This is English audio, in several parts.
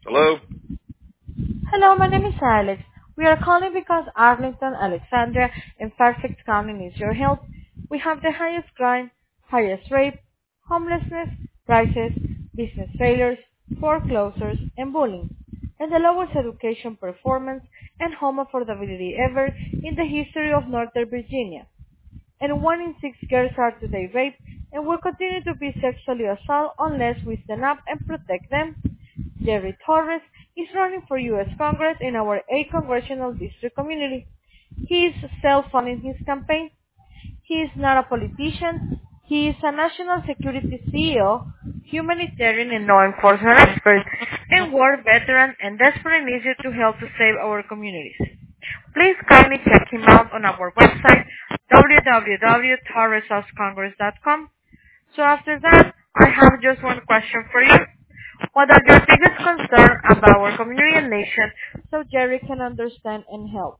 Hello? Hello, my name is Alex. We are calling because Arlington, Alexandria, and Fairfax County needs your help. We have the highest crime, highest rape, homelessness, crisis, business failures, foreclosures, and bullying, and the lowest education performance and home affordability ever in the history of Northern Virginia. And 1 in 6 girls are today raped and will continue to be sexually assaulted unless we stand up and protect them. Jerry Torres is running for U.S. Congress in our 8th Congressional District community. He is self-funding his campaign. He is not a politician. He is a national security CEO, humanitarian and law enforcement expert, and war veteran and desperately needs you to help to save our communities. Please kindly check him out on our website, www.torresouthcongress.com. So after that, I have just one question for you. What are your biggest concerns about our community and nation so Jerry can understand and help?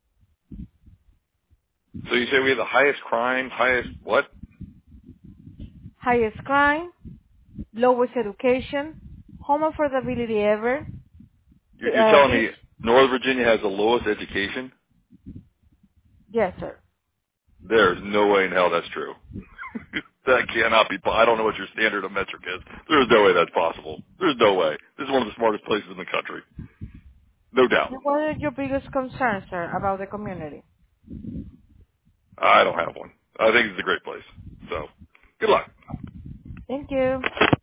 So you say we have the highest crime, highest what? Highest crime, lowest education, home affordability ever. You're telling This, me Northern Virginia has the lowest education? yes, sir. There's no way in hell that's true. That cannot be. I don't know what your standard of metric is. There's no way that's possible. There's no way. This is one of the smartest places in the country. No doubt. What are your biggest concerns, sir, about the community? I don't have one. I think it's a great place. So, good luck. Thank you.